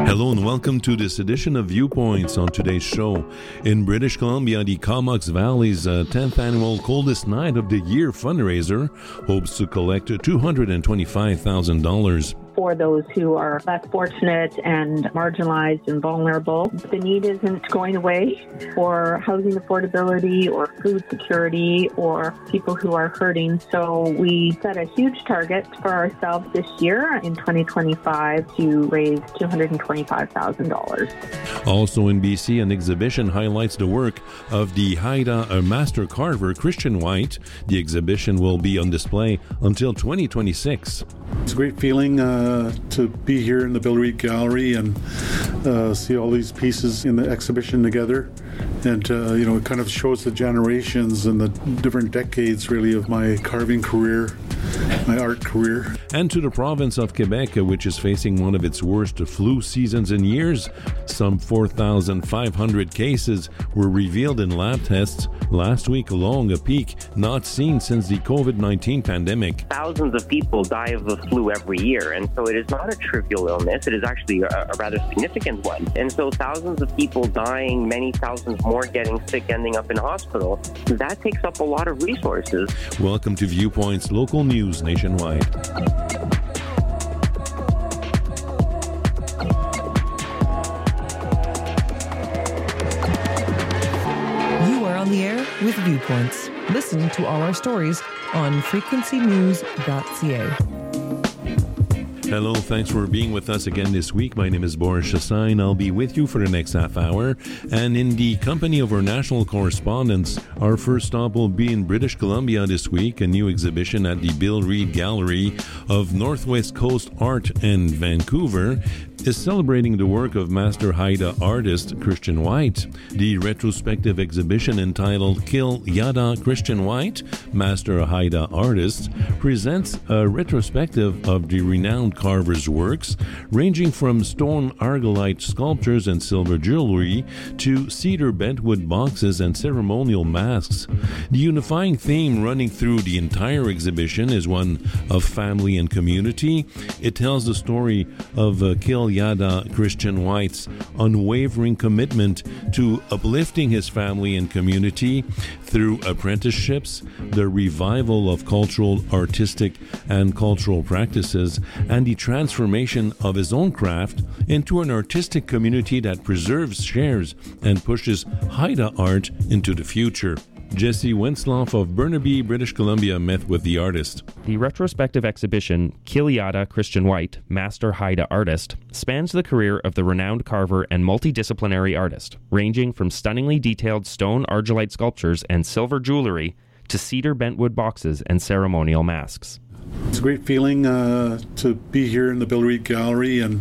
Hello and welcome to this edition of Viewpoints. On today's show, in British Columbia, the Comox Valley's 10th annual Coldest Night of the Year fundraiser hopes to collect $225,000. For those who are less fortunate and marginalized and vulnerable, the need isn't going away for housing affordability or food security or people who are hurting. So we set a huge target for ourselves this year in 2025 to raise $225,000. Also in BC, an exhibition highlights the work of the Haida master carver Christian White. The exhibition will be on display until 2026. It's a great feeling to be here in the Bill Reid Gallery and see all these pieces in the exhibition together. And, it kind of shows the generations and the different decades, really, of my carving career, my art career. And to the province of Quebec, which is facing one of its worst flu seasons in years. Some 4,500 cases were revealed in lab tests last week alone, a peak not seen since the COVID-19 pandemic. Thousands of people die of the flu every year, and so it is not a trivial illness. It is actually a rather significant one. And so thousands of people dying, many thousands more getting sick, ending up in hospital, that takes up a lot of resources. Welcome to Viewpoints, local news nationwide. On the air with Viewpoints. Listen to all our stories on frequencynews.ca. Hello, thanks for being with us again this week. My name is Boris Chassagne. I'll be with you for the next half hour. And in the company of our national correspondents, our first stop will be in British Columbia this week, a new exhibition at the Bill Reid Gallery of Northwest Coast Art in Vancouver is celebrating the work of master Haida artist Christian White. The retrospective exhibition entitled Kill Yada Christian White, Master Haida Artist, presents a retrospective of the renowned carver's works, ranging from stone argillite sculptures and silver jewelry to cedar bentwood boxes and ceremonial masks. The unifying theme running through the entire exhibition is one of family and community. It tells the story of Kill Yada Christian White's unwavering commitment to uplifting his family and community through apprenticeships, the revival of cultural, artistic, and cultural practices, and the transformation of his own craft into an artistic community that preserves, shares, and pushes Haida art into the future. Jesse Wensloff of Burnaby, British Columbia, met with the artist. The retrospective exhibition, Kill Yada Christian White, Master Haida Artist, spans the career of the renowned carver and multidisciplinary artist, ranging from stunningly detailed stone argillite sculptures and silver jewelry to cedar bentwood boxes and ceremonial masks. It's a great feeling to be here in the Bill Reid Gallery and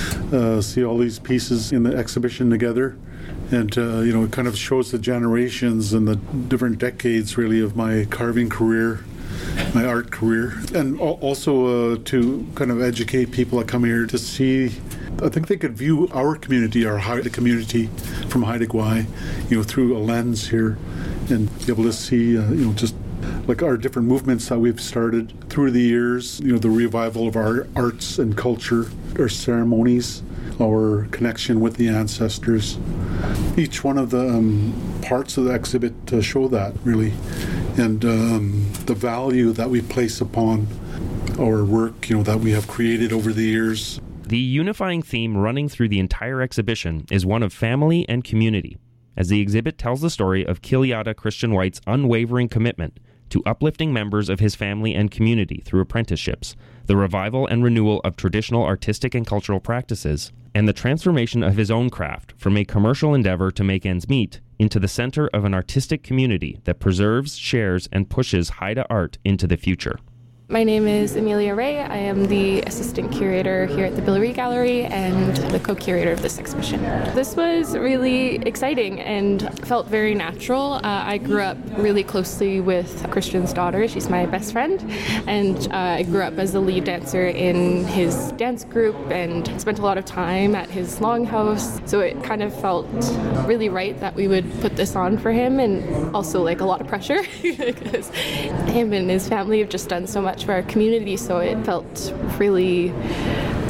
see all these pieces in the exhibition together. And, it kind of shows the generations and the different decades, really, of my carving career, my art career. And also to kind of educate people that come here to see, I think they could view our community, our Haida community from Haida Gwaii, through a lens here and be able to see, just like our different movements that we've started through the years, the revival of our arts and culture, our ceremonies, our connection with the ancestors. Each one of the parts of the exhibit show that, really, and the value that we place upon our work, that we have created over the years. The unifying theme running through the entire exhibition is one of family and community, as the exhibit tells the story of Kill Yada Christian White's unwavering commitment to uplifting members of his family and community through apprenticeships, the revival and renewal of traditional artistic and cultural practices, and the transformation of his own craft from a commercial endeavor to make ends meet into the center of an artistic community that preserves, shares, and pushes Haida art into the future. My name is Amelia Ray. I am the assistant curator here at the Bill Reid Gallery and the co-curator of this exhibition. This was really exciting and felt very natural. I grew up really closely with Christian's daughter. She's my best friend, and I grew up as the lead dancer in his dance group and spent a lot of time at his longhouse. So it kind of felt really right that we would put this on for him, and also like a lot of pressure because him and his family have just done so much for our community, so it felt really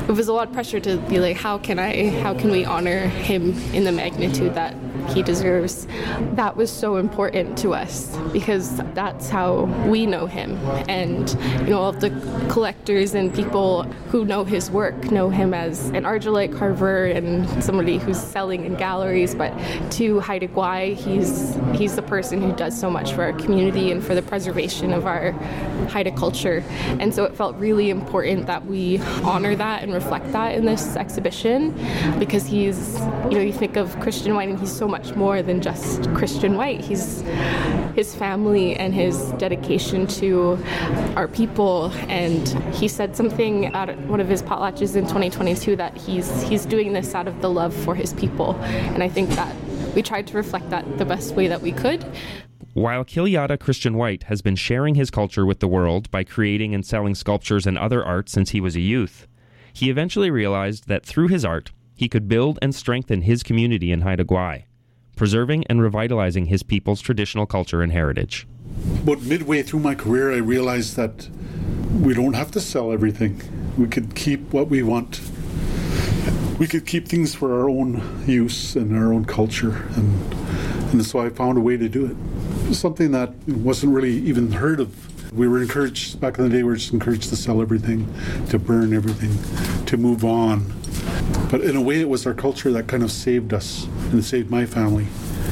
it was a lot of pressure to be like, how can we honor him in the magnitude that he deserves? That was so important to us because that's how we know him. And all of the collectors and people who know his work know him as an argillite carver and somebody who's selling in galleries. But to Haida Gwaii, he's the person who does so much for our community and for the preservation of our Haida culture. And so it felt really important that we honor that and reflect that in this exhibition, because he's, you think of Christian White and he's so much more than just Christian White. He's his family and his dedication to our people. And he said something at one of his potlatches in 2022 that he's doing this out of the love for his people. And I think that we tried to reflect that the best way that we could. While Kiliata Christian White has been sharing his culture with the world by creating and selling sculptures and other art since he was a youth, he eventually realized that through his art, he could build and strengthen his community in Haida Gwaii, preserving and revitalizing his people's traditional culture and heritage. About midway through my career, I realized that we don't have to sell everything. We could keep what we want. We could keep things for our own use and our own culture, and so I found a way to do it. Something that wasn't really even heard of. We were encouraged, back in the day, we were just encouraged to sell everything, to burn everything, to move on. But in a way, it was our culture that kind of saved us, and it saved my family.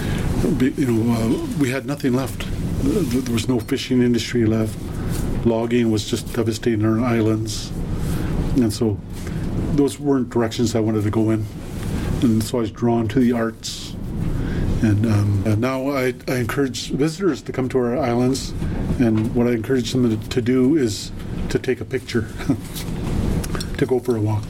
We had nothing left. There was no fishing industry left. Logging was just devastating our islands. And so those weren't directions I wanted to go in. And so I was drawn to the arts. And now I encourage visitors to come to our islands, and what I encourage them to do is to take a picture, to go for a walk,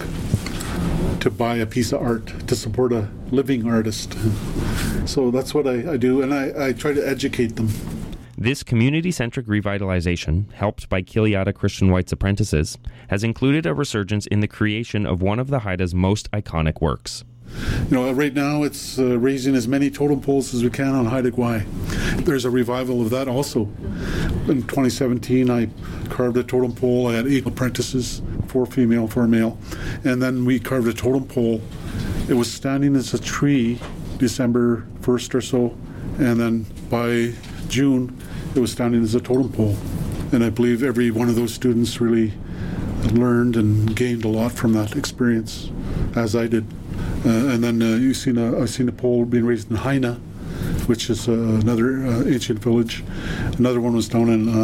to buy a piece of art, to support a living artist. So that's what I do, and I try to educate them. This community-centric revitalization, helped by Kiliata Christian White's apprentices, has included a resurgence in the creation of one of the Haida's most iconic works. Right now it's raising as many totem poles as we can on Haida Gwaii. There's a revival of that also. In 2017, I carved a totem pole. I had 8 apprentices, 4 female, 4 male. And then we carved a totem pole. It was standing as a tree December 1st or so. And then by June, it was standing as a totem pole. And I believe every one of those students really learned and gained a lot from that experience, as I did. And then I've seen a pole being raised in Haina, which is another ancient village. Another one was down in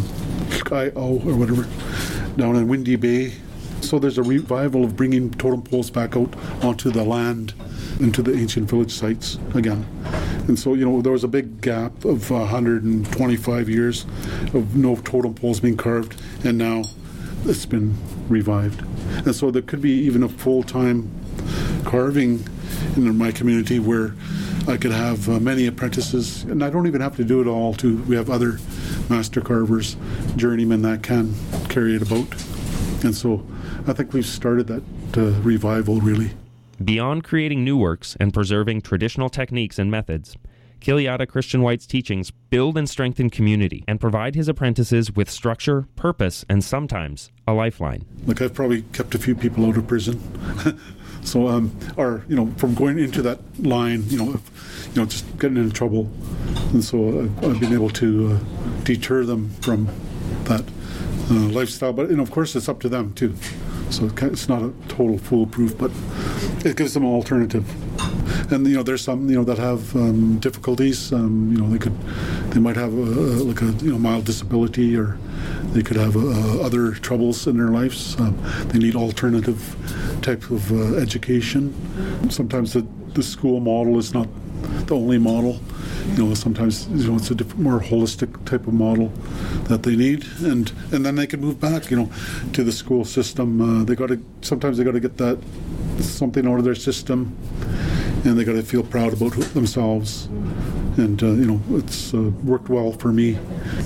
Kai'au or whatever, down in Windy Bay. So there's a revival of bringing totem poles back out onto the land, into the ancient village sites again. And so, there was a big gap of 125 years of no totem poles being carved, and now it's been revived. And so there could be even a full-time carving in my community where I could have many apprentices, and I don't even have to do it all. We have other master carvers, journeymen that can carry it about. And so I think we've started that revival, really. Beyond creating new works and preserving traditional techniques and methods, Kiliata Christian White's teachings build and strengthen community and provide his apprentices with structure, purpose, and sometimes a lifeline. I've probably kept a few people out of prison. So, from going into that line, just getting in trouble. And so I've been able to deter them from that lifestyle. But, of course, it's up to them, too. So it's not a total foolproof, but it gives them an alternative. And, there's some, that have difficulties. They might have a mild disability, or they could have other troubles in their lives. They need alternative type of education. Sometimes the school model is not the only model. Sometimes it's a different, more holistic type of model that they need, and then they can move back, to the school system. Sometimes they got to get that something out of their system, and they got to feel proud about themselves. And it's worked well for me.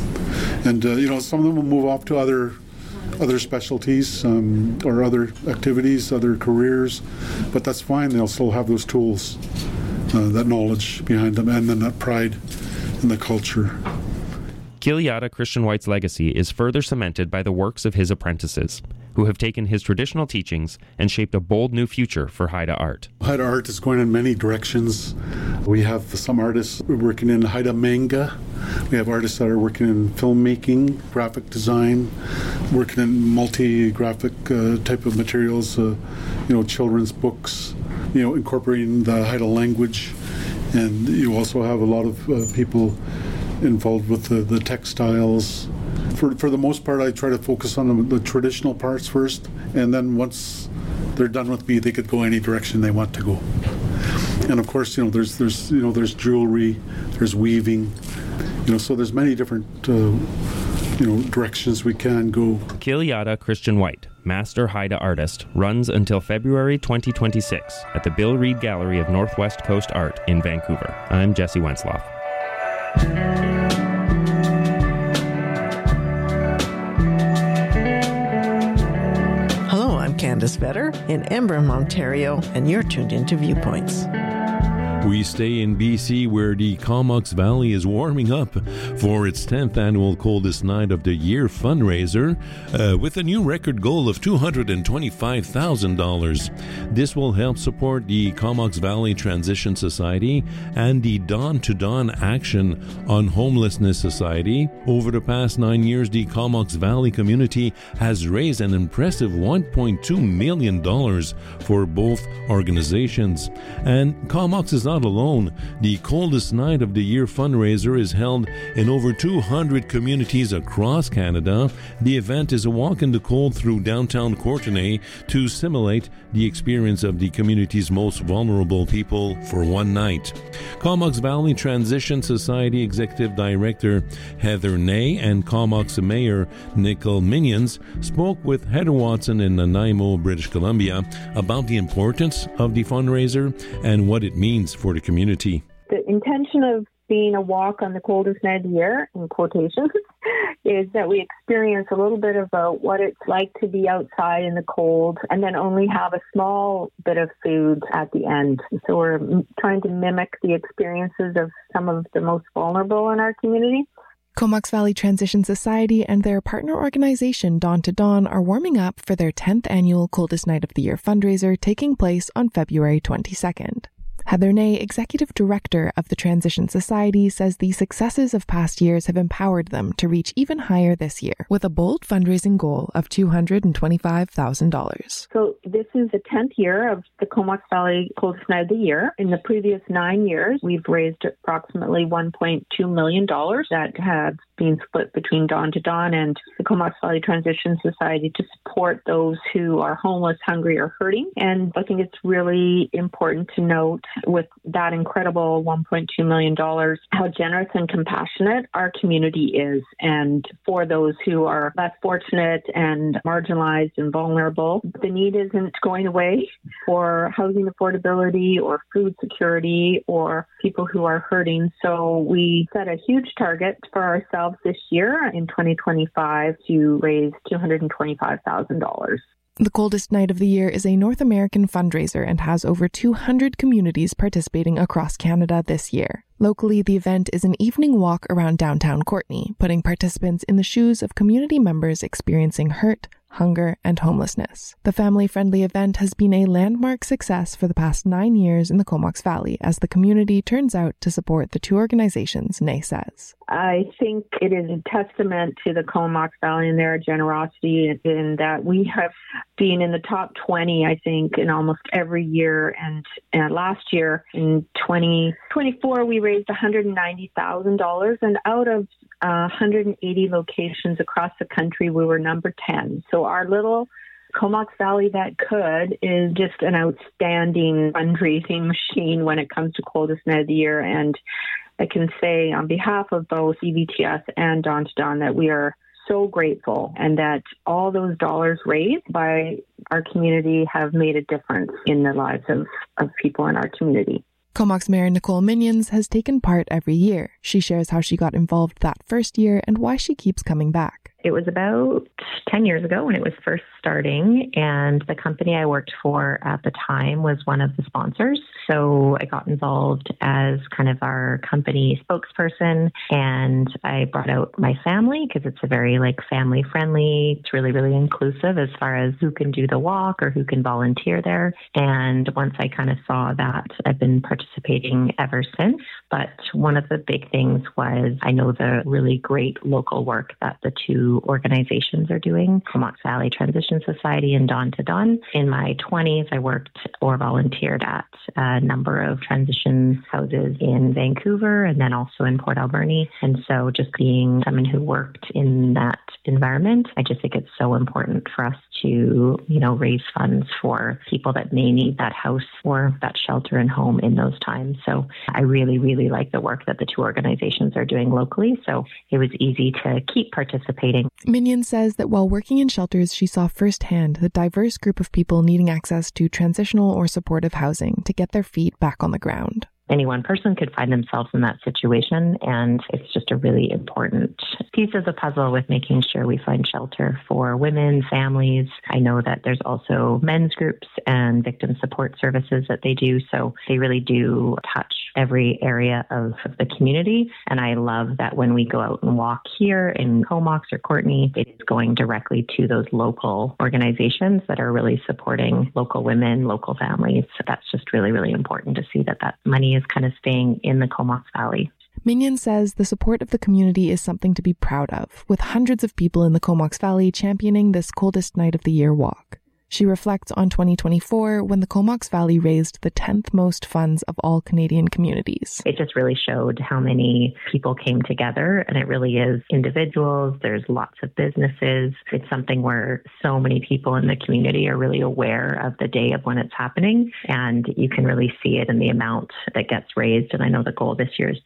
And some of them will move off to other specialties or other activities, other careers, but that's fine. They'll still have those tools, that knowledge behind them, and then that pride in the culture. Kiliata Christian White's legacy is further cemented by the works of his apprentices, who have taken his traditional teachings and shaped a bold new future for Haida art. Haida art is going in many directions. We have some artists working in Haida manga. We have artists that are working in filmmaking, graphic design, working in multi-graphic type of materials, children's books, incorporating the Haida language. And you also have a lot of people involved with the textiles. For the most part, I try to focus on the traditional parts first, and then once they're done with me, they could go any direction they want to go. And of course, there's jewelry, there's weaving, so there's many different directions we can go. Kiliata Christian White, master Haida artist, runs until February 2026 at the Bill Reid Gallery of Northwest Coast Art in Vancouver. I'm Jesse Wensloff. Hello, I'm Candace Vetter in Embrun, Ontario, and you're tuned into Viewpoints. We stay in BC, where the Comox Valley is warming up for its 10th annual Coldest Night of the Year fundraiser with a new record goal of $225,000. This will help support the Comox Valley Transition Society and the Dawn to Dawn Action on Homelessness Society. Over the past 9 years, the Comox Valley community has raised an impressive $1.2 million for both organizations. And Comox is not alone. The Coldest Night of the Year fundraiser is held in over 200 communities across Canada. The event is a walk in the cold through downtown Courtenay to simulate the experience of the community's most vulnerable people for one night. Comox Valley Transition Society Executive Director Heather Ney and Comox Mayor Nicole Minions spoke with Heather Watson in Nanaimo, British Columbia, about the importance of the fundraiser and what it means for the community. The intention of being a walk on the coldest night of the year, in quotations, is that we experience a little bit about what it's like to be outside in the cold and then only have a small bit of food at the end. So we're trying to mimic the experiences of some of the most vulnerable in our community. Comox Valley Transition Society and their partner organization Dawn to Dawn are warming up for their 10th annual Coldest Night of the Year fundraiser taking place on February 22nd. Heather Ney, Executive Director of the Transition Society, says the successes of past years have empowered them to reach even higher this year, with a bold fundraising goal of $225,000. So this is the 10th year of the Comox Valley Coldest Night of the Year. In the previous 9 years, we've raised approximately $1.2 million that have been split between Dawn to Dawn and the Comox Valley Transition Society to support those who are homeless, hungry, or hurting. And I think it's really important to note with that incredible $1.2 million, how generous and compassionate our community is. And for those who are less fortunate and marginalized and vulnerable, the need isn't going away for housing affordability or food security or people who are hurting. So we set a huge target for ourselves this year in 2025 to raise $225,000. The Coldest Night of the Year is a North American fundraiser and has over 200 communities participating across Canada this year. Locally, the event is an evening walk around downtown Courtenay, putting participants in the shoes of community members experiencing hurt, hunger, and homelessness. The family-friendly event has been a landmark success for the past 9 years in the Comox Valley as the community turns out to support the two organizations, Ney says. I think it is a testament to the Comox Valley and their generosity in that we have been in the top 20, I think, in almost every year. And last year, in 2024, we raised $190,000. And out of 180 locations across the country, we were number 10. So our little Comox Valley That Could is just an outstanding fundraising machine when it comes to Coldest Night of the Year. And I can say on behalf of both EVTS and Dawn to Dawn that we are so grateful and that all those dollars raised by our community have made a difference in the lives of people in our community. Comox Mayor Nicole Minions has taken part every year. She shares how she got involved that first year and why she keeps coming back. It was about 10 years ago when it was first starting, and the company I worked for at the time was one of the sponsors. So I got involved as kind of our company spokesperson, and I brought out my family because it's a very family friendly. It's really, really inclusive as far as who can do the walk or who can volunteer there. And once I kind of saw that, I've been participating ever since. But one of the big things was I know the really great local work that the two organizations are doing, Comox Valley Transition Society and Dawn to Dawn. In my 20s, I worked or volunteered at a number of transition houses in Vancouver and then also in Port Alberni. And so just being someone who worked in that environment, I just think it's so important for us to, raise funds for people that may need that house or that shelter and home in those times. So I really, really like the work that the two organizations are doing locally. So it was easy to keep participating. Minion says that while working in shelters, she saw firsthand the diverse group of people needing access to transitional or supportive housing to get their feet back on the ground. Any one person could find themselves in that situation, and it's just a really important piece of the puzzle with making sure we find shelter for women, families. I know that there's also men's groups and victim support services that they do, so they really do touch every area of the community. And I love that when we go out and walk here in Comox or Courtenay, it is going directly to those local organizations that are really supporting local women, local families. So that's just really, really important to see that money is kind of staying in the Comox Valley. Minion says the support of the community is something to be proud of, with hundreds of people in the Comox Valley championing this coldest night of the year walk. She reflects on 2024 when the Comox Valley raised the 10th most funds of all Canadian communities. It just really showed how many people came together, and it really is individuals. There's lots of businesses. It's something where so many people in the community are really aware of the day of when it's happening, and you can really see it in the amount that gets raised. And I know the goal this year is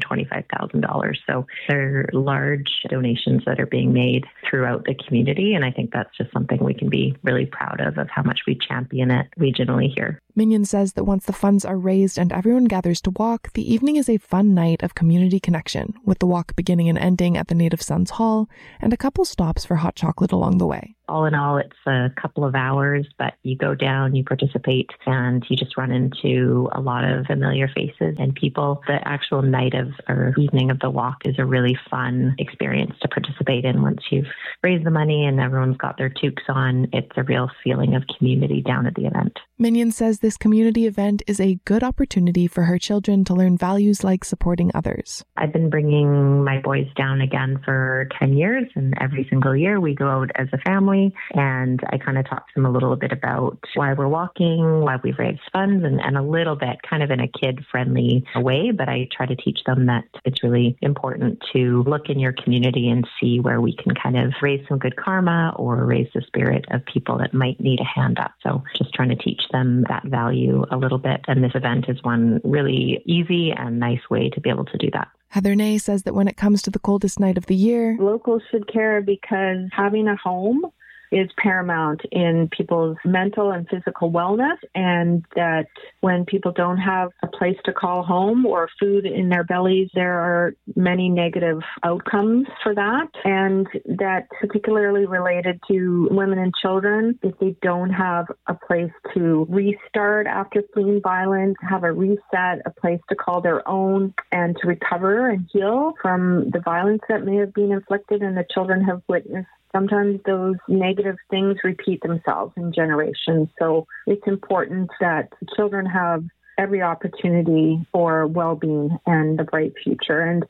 $225,000. So there are large donations that are being made throughout the community, and I think that's just something we can be really proud of how much we champion it regionally here. Minion says that once the funds are raised and everyone gathers to walk, the evening is a fun night of community connection, with the walk beginning and ending at the Native Sons Hall and a couple stops for hot chocolate along the way. All in all, it's a couple of hours, but you go down, you participate, and you just run into a lot of familiar faces and people. The actual night of or evening of the walk is a really fun experience to participate in. Once you've raised the money and everyone's got their toques on, it's a real feeling of community down at the event. Minion says this community event is a good opportunity for her children to learn values like supporting others. I've been bringing my boys down again for 10 years, and every single year we go out as a family, and I kind of talk to them a little bit about why we're walking, why we've raised funds, and a little bit kind of in a kid-friendly way, but I try to teach them that it's really important to look in your community and see where we can kind of raise some good karma or raise the spirit of people that might need a hand up. So just trying to teach them that value a little bit, and this event is one really easy and nice way to be able to do that. Heather Ney says that when it comes to the coldest night of the year, locals should care because having a home is paramount in people's mental and physical wellness, and that when people don't have a place to call home or food in their bellies, there are many negative outcomes for that, and that particularly related to women and children. If they don't have a place to restart after fleeing violence, have a reset, a place to call their own, and to recover and heal from the violence that may have been inflicted and the children have witnessed, sometimes those negative things repeat themselves in generations. So it's important that children have every opportunity for well-being and a bright future. And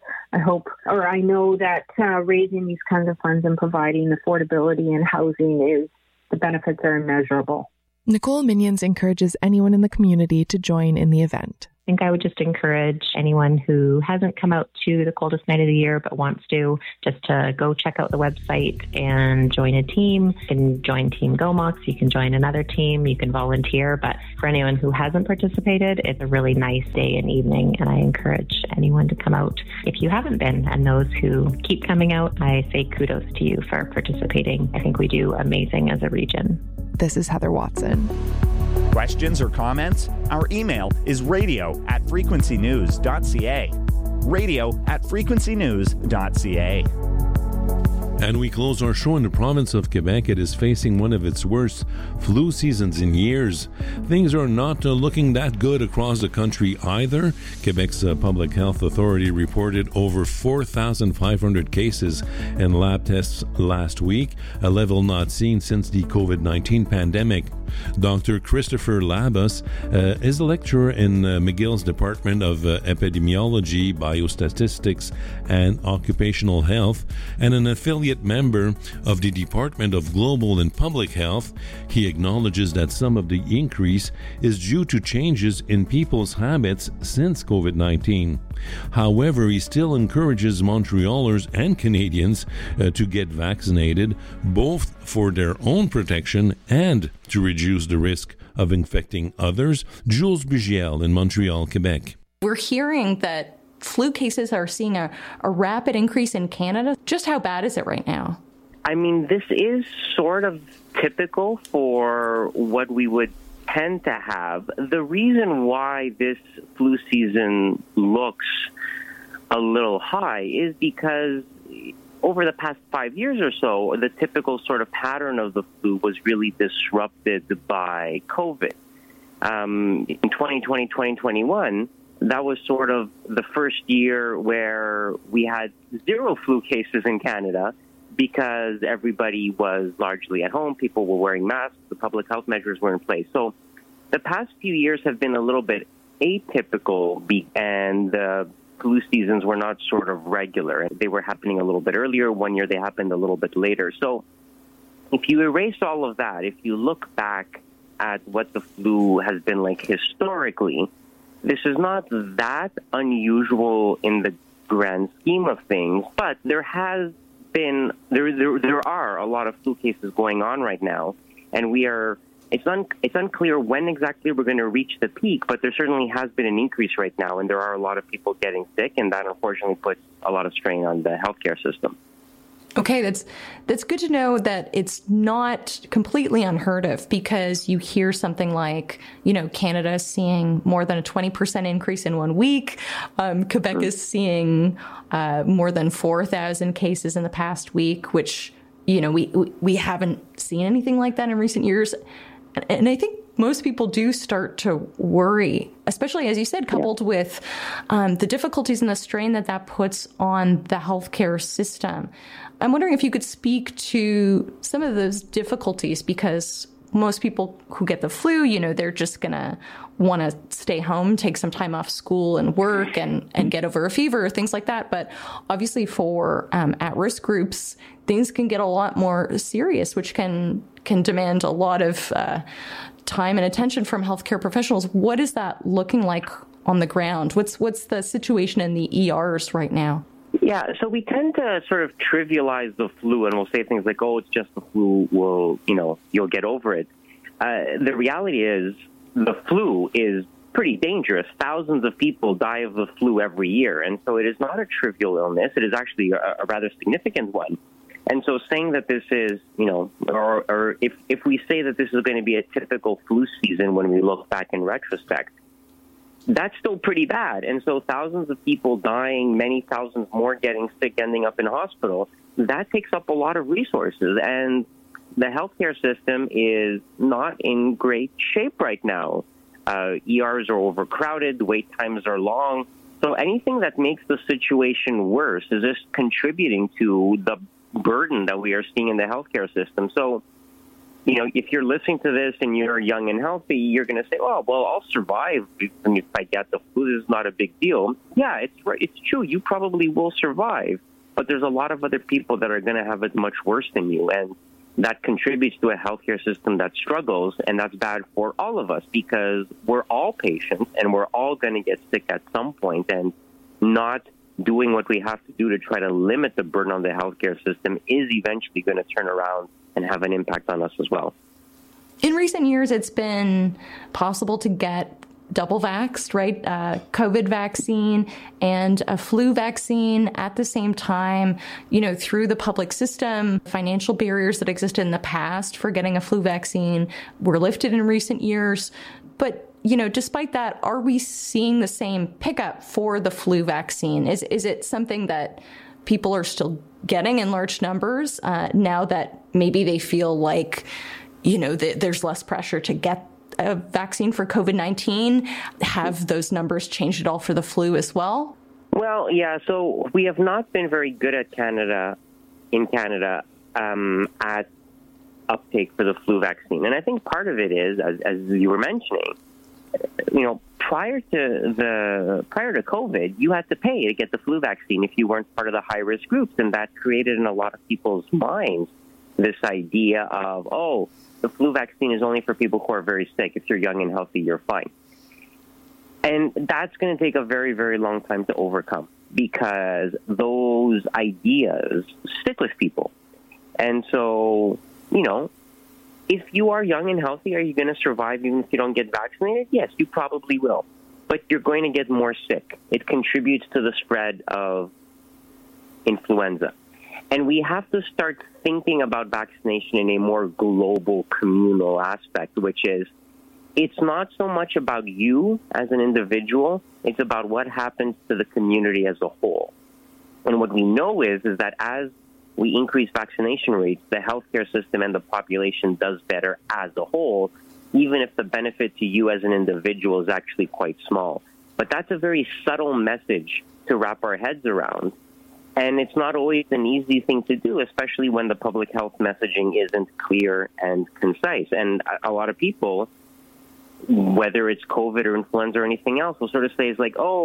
I know that raising these kinds of funds and providing affordability and housing the benefits are immeasurable. Nicole Minions encourages anyone in the community to join in the event. I think I would just encourage anyone who hasn't come out to the coldest night of the year but wants to, just to go check out the website and join a team. You can join Team Comox, you can join another team, you can volunteer. But for anyone who hasn't participated, it's a really nice day and evening, and I encourage anyone to come out if you haven't been. And those who keep coming out, I say kudos to you for participating. I think we do amazing as a region. This is Heather Watson. Questions or comments? Our email is radio@frequencynews.ca. radio@frequencynews.ca. And we close our show in the province of Quebec. It is facing one of its worst flu seasons in years. Things are not looking that good across the country either. Quebec's Public Health Authority reported over 4,500 cases and lab tests last week, a level not seen since the COVID-19 pandemic. Dr. Christopher Labus is a lecturer in McGill's Department of Epidemiology, Biostatistics, and Occupational Health, and an affiliate member of the Department of Global and Public Health. He acknowledges that some of the increase is due to changes in people's habits since COVID-19. However, he still encourages Montrealers and Canadians to get vaccinated, both for their own protection and to reduce the risk of infecting others. Jules Bugiel in Montreal, Quebec. We're hearing that flu cases are seeing a rapid increase in Canada. Just how bad is it right now? I mean, this is sort of typical for what we would tend to have. The reason why this flu season looks a little high is because over the past 5 years or so, the typical sort of pattern of the flu was really disrupted by COVID. In 2020, 2021, that was sort of the first year where we had zero flu cases in Canada because everybody was largely at home. People were wearing masks. The public health measures were in place. So the past few years have been a little bit atypical, and the flu seasons were not sort of regular. They were happening a little bit earlier. One year they happened a little bit later. So if you erase all of that, if you look back at what the flu has been like historically, this is not that unusual in the grand scheme of things, but there are a lot of flu cases going on right now, and it's unclear when exactly we're going to reach the peak, but there certainly has been an increase right now, and there are a lot of people getting sick, and that unfortunately puts a lot of strain on the healthcare system. Okay, that's good to know that it's not completely unheard of, because you hear something like, Canada is seeing more than a 20% increase in 1 week. Quebec is seeing more than 4,000 cases in the past week, which, we haven't seen anything like that in recent years. And I think most people do start to worry, especially, as you said, coupled with the difficulties and the strain that puts on the healthcare system. I'm wondering if you could speak to some of those difficulties, because most people who get the flu, they're just going to want to stay home, take some time off school and work and get over a fever, things like that. But obviously for at-risk groups, things can get a lot more serious, which can demand a lot of time and attention from healthcare professionals. What is that looking like on the ground? What's the situation in the ERs right now? Yeah, so we tend to sort of trivialize the flu, and we'll say things like, oh, it's just the flu, you'll get over it. The reality is the flu is pretty dangerous. Thousands of people die of the flu every year, and so it is not a trivial illness. It is actually a rather significant one. And so saying that this is, or if we say that this is going to be a typical flu season when we look back in retrospect, that's still pretty bad. And so thousands of people dying, many thousands more getting sick, ending up in hospital, that takes up a lot of resources. And the healthcare system is not in great shape right now. ERs are overcrowded, wait times are long. So anything that makes the situation worse is just contributing to the burden that we are seeing in the healthcare system. So, if you're listening to this and you're young and healthy, you're going to say, oh, well, I'll survive if I get the flu. This is not a big deal. Yeah, it's true. You probably will survive. But there's a lot of other people that are going to have it much worse than you. And that contributes to a healthcare system that struggles. And that's bad for all of us, because we're all patients and we're all going to get sick at some point. And not doing what we have to do to try to limit the burden on the healthcare system is eventually going to turn around and have an impact on us as well. In recent years, it's been possible to get double vaxxed, right? COVID vaccine and a flu vaccine at the same time, through the public system. Financial barriers that existed in the past for getting a flu vaccine were lifted in recent years. But despite that, are we seeing the same pickup for the flu vaccine? Is it something that people are still getting in large numbers now that maybe they feel like, there's less pressure to get a vaccine for COVID-19? Have those numbers changed at all for the flu as well? Well, yeah, so we have not been very good at Canada at uptake for the flu vaccine. And I think part of it is, as you were mentioning, prior to COVID, you had to pay to get the flu vaccine if you weren't part of the high-risk groups, and that created in a lot of people's minds this idea of, the flu vaccine is only for people who are very sick. If you're young and healthy, you're fine. And that's going to take a very, very long time to overcome because those ideas stick with people. And so, if you are young and healthy, are you going to survive even if you don't get vaccinated? Yes, you probably will. But you're going to get more sick. It contributes to the spread of influenza. And we have to start thinking about vaccination in a more global, communal aspect, which is it's not so much about you as an individual. It's about what happens to the community as a whole. And what we know is that as we increase vaccination rates, the healthcare system and the population does better as a whole, even if the benefit to you as an individual is actually quite small. But that's a very subtle message to wrap our heads around. And it's not always an easy thing to do, especially when the public health messaging isn't clear and concise. And a lot of people, whether it's COVID or influenza or anything else, will sort of say,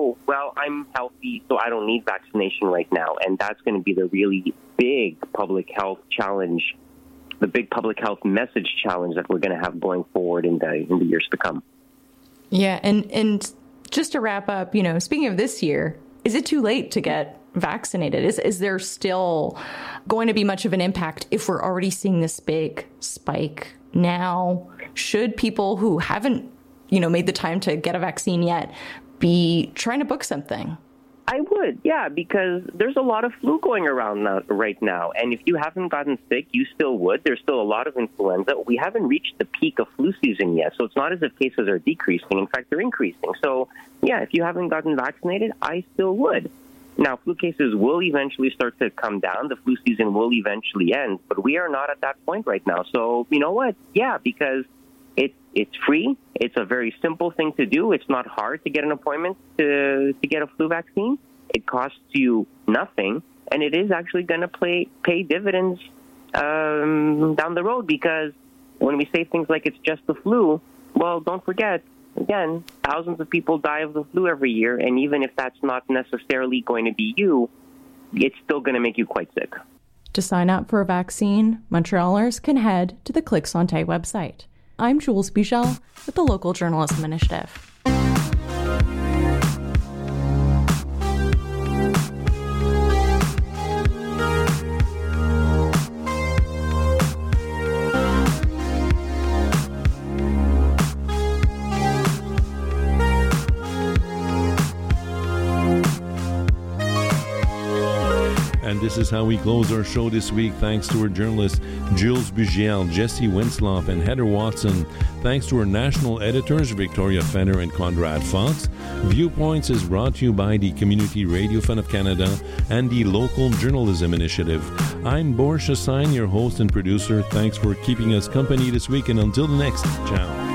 I'm healthy, so I don't need vaccination right now. And that's going to be the really big public health challenge, the big public health message challenge that we're going to have going forward in the years to come. Yeah, and just to wrap up, speaking of this year, is it too late to get vaccinated? Is there still going to be much of an impact if we're already seeing this big spike now? Should people who haven't, made the time to get a vaccine yet be trying to book something? I would, yeah, because there's a lot of flu going around right now. And if you haven't gotten sick, you still would. There's still a lot of influenza. We haven't reached the peak of flu season yet. So it's not as if cases are decreasing. In fact, they're increasing. So, yeah, if you haven't gotten vaccinated, I still would. Now, flu cases will eventually start to come down. The flu season will eventually end. But we are not at that point right now. So, you know what? Yeah, because it's free. It's a very simple thing to do. It's not hard to get an appointment to get a flu vaccine. It costs you nothing, and it is actually going to pay dividends down the road, because when we say things like it's just the flu, well, don't forget, again, thousands of people die of the flu every year, and even if that's not necessarily going to be you, it's still going to make you quite sick. To sign up for a vaccine, Montrealers can head to the Clic Santé website. I'm Jules Bugel with the Local Journalism Initiative. And this is how we close our show this week. Thanks to our journalists Jules Bugel, Jesse Winsloff, and Heather Watson. Thanks to our national editors Victoria Fenner and Conrad Fox. Viewpoints is brought to you by the Community Radio Fund of Canada and the Local Journalism Initiative. I'm Boris Chassagne, your host and producer. Thanks for keeping us company this week, and until the next, ciao.